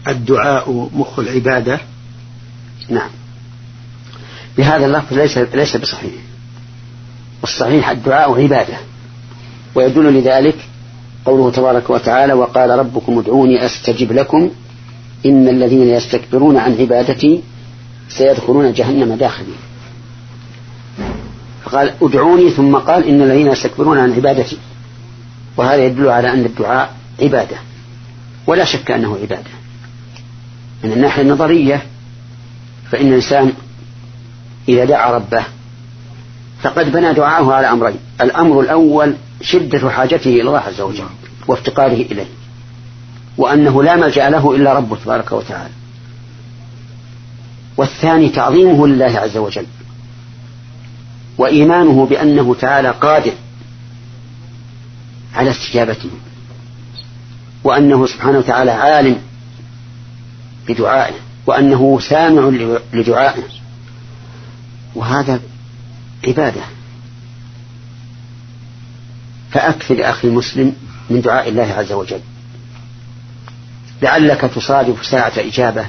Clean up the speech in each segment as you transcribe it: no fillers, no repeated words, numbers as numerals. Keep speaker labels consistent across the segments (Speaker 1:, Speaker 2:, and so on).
Speaker 1: الدعاء مخ العبادة؟
Speaker 2: نعم، بهذا اللفظ ليس بصحيح، والصحيح الدعاء عبادة، ويدل لذلك قوله تبارك وتعالى: وقال ربكم ادعوني أستجب لكم إن الذين يستكبرون عن عبادتي سيدخلون جهنم داخلين. فقال ادعوني ثم قال إن الذين يستكبرون عن عبادتي، وهذا يدل على أن الدعاء عبادة، ولا شك أنه عبادة. من الناحية النظرية فإن الإنسان إذا دعا ربه فقد بنى دعاءه على أمرين: الأمر الأول شدة حاجته إلى الله عز وجل وافتقاره إليه، وأنه لا ملجأ له إلا ربه تبارك وتعالى، والثاني تعظيمه لله عز وجل وإيمانه بأنه تعالى قادر على استجابته، وأنه سبحانه وتعالى عالم بدعائه، وأنه سامع لدعائه، وهذا عبادة. فأكثر أخي المسلم من دعاء الله عز وجل، لعلك تصادف ساعة إجابة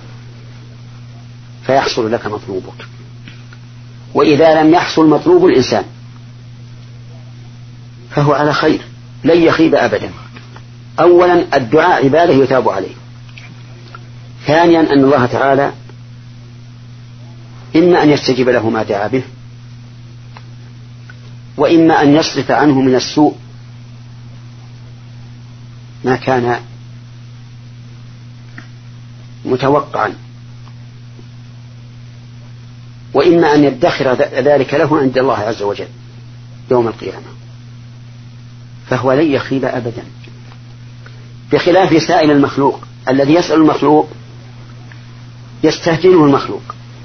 Speaker 2: فيحصل لك مطلوبك. وإذا لم يحصل مطلوب الإنسان فهو على خير لن يخيب أبدا. أولا الدعاء عبادة يتاب عليه. ثانيا أن الله تعالى إما أن يستجيب له ما دعا به، وإما أن يصرف عنه من السوء ما كان متوقعا، وإما أن يدخر ذلك له عند الله عز وجل يوم القيامة، فهو لن يخيب أبدا، بخلاف سائل المخلوق الذي يسأل المخلوق يستهجنه المخلوق،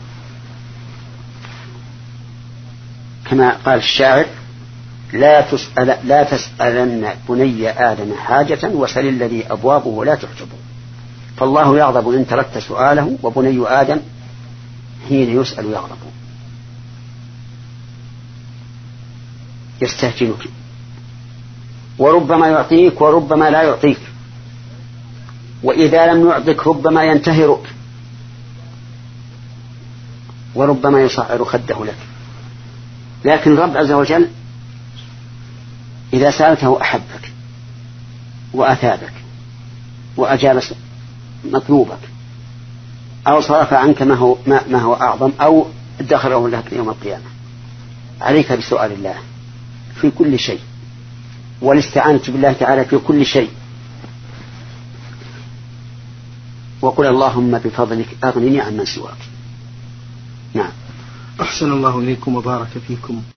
Speaker 2: كما قال الشاعر: لا تسألن بني آدم حاجة وسل الذي أبوابه لا تحجب. فالله يغضب إن تركت سؤاله، وبني آدم حين يسأل يغضب. يستهجنك، وربما يعطيك وربما لا يعطيك، وإذا لم يعطك ربما ينتهرك، وربما يصعر خده لك. لكن الرب عز وجل إذا سألته أحبك وأثابك وأجاب مطلوبك، أو صرف عنك ما هو أعظم، أو ادخره لك يوم القيامة. عليك بسؤال الله في كل شيء، والاستعانة بالله تعالى في كل شيء، وقل اللهم بفضلك أغنني عن من سواك. نعم.
Speaker 1: أحسن الله إليكم وبارك فيكم.